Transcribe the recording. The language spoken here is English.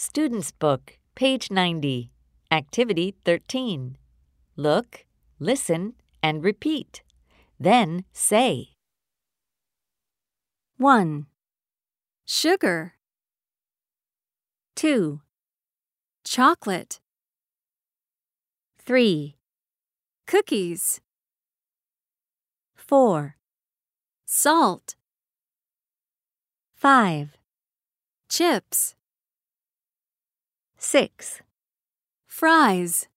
Student's Book, page 90, Activity 13. Look, listen, and repeat. Then say. 1. Sugar. 2. Chocolate. 3. Cookies. 4. Salt. 5. Chips. 6. Fries.